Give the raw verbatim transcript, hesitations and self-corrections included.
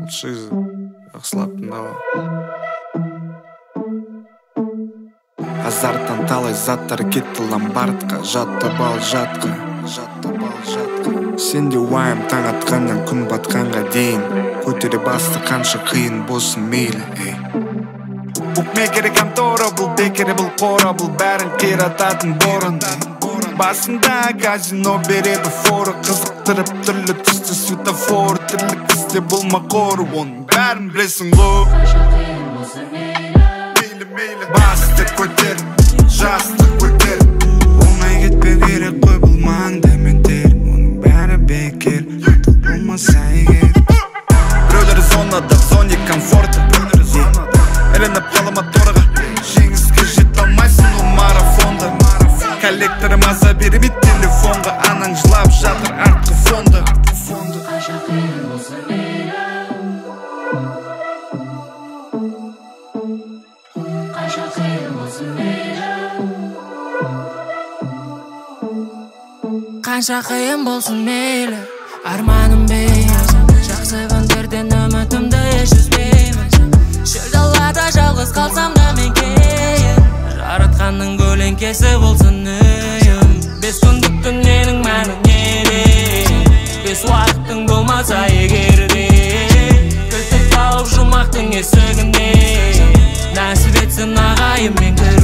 шиза жақсылап тыңдап азарттан талай заттар кетті ломбардқа жаттап ал жатқа жаттап ал жатқа сенде уайым таң атқаннан күн батқанға дейін көтере басты қанша қиын болсын мейлі ей букмекер контора бұл бекер бұл қора бұл бәрін қирататын борын басында казино береді форы қызықтырып түрлі түсті светофор түрлі кісте болма қоры оның бәрін білесің ғой мейлі мейлі басты көтер жасты көтер оңай кетпе керек қой бұл маңдаментер оның бәрі бекер болмаса егер біреулер зонада в зоне комфорта ілініп қала моторға жеңіске жете алмайсың ол марафонда коллекторы маза бермейді телефонға анаң жылап жатыр артқы фонда қанша қиын болса мейлі қанша қиын болса мейлі қанша қиын болсын мейлі арманым бейнесі жақсы күндерден үмітімді еш үзбеймін шөл далада жалғыз қалсам да мен кейін жаратқанның көлеңкесі болсын үйім бес күндік дүниенің мәні неде бес уақыттың болмаса егерде кілтіп қалып жұмақтың есігінде нәсіп етсін ағайын мен